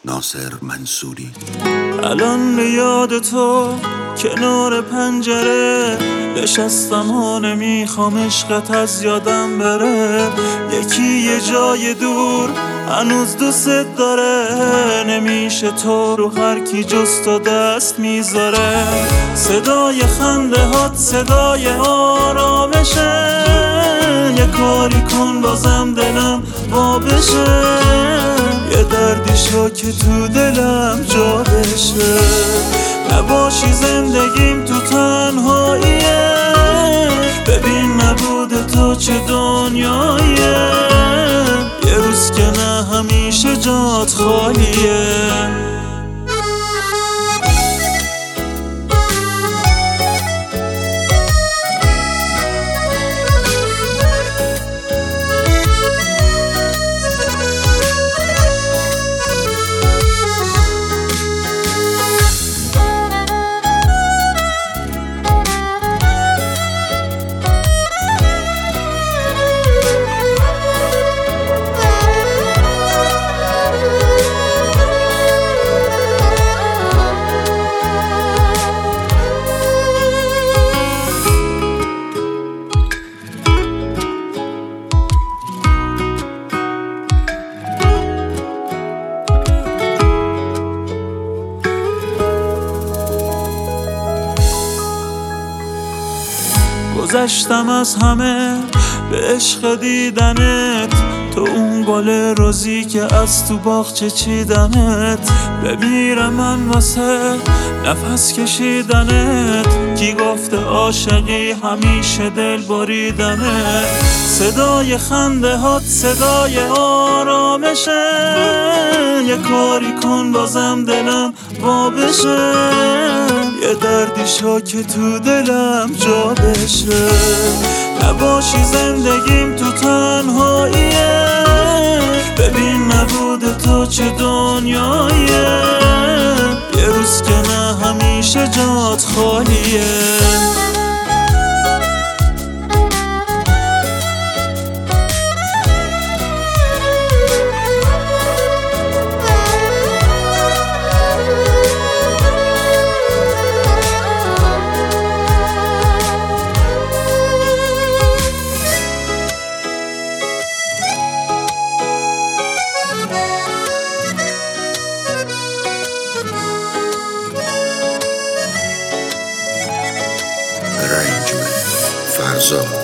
ناصر منصوری. الان به یاد تو کنار پنجره نشستم و نمیخوام عشقت از یادم بره. یکی یه جای دور هنوز دوست داره، نمیشه تو رو هر کی جز تو دست میذاره. صدای خنده هات صدای آرامشه، یه کاری کن بازم دلم وا بشه. یه دردی شو که تو دلم جا بشه، نباشی زندگیم تو تنهاییه. ببین نبود تو چه دنیاییه، یه روز که نه همیشه جات خالیه. گذشتم از همه به عشق دیدنت، تو اون گل روزی که از تو باغچه چیدنت. بمیرم من واسه نفس کشیدنت، کی گفته عاشقی همیشه دل بریدنت. صدای خنده هات صدای آرامشه، یه کاری کن بازم دلم وا بشه. یه دردی شو که تو دلم جا بشه، نباشی زندگیم تو تنهاییه. ببین نبود تو چه دنیاییه، یه روز که نه همیشه جات خالیه. Arrangement Farza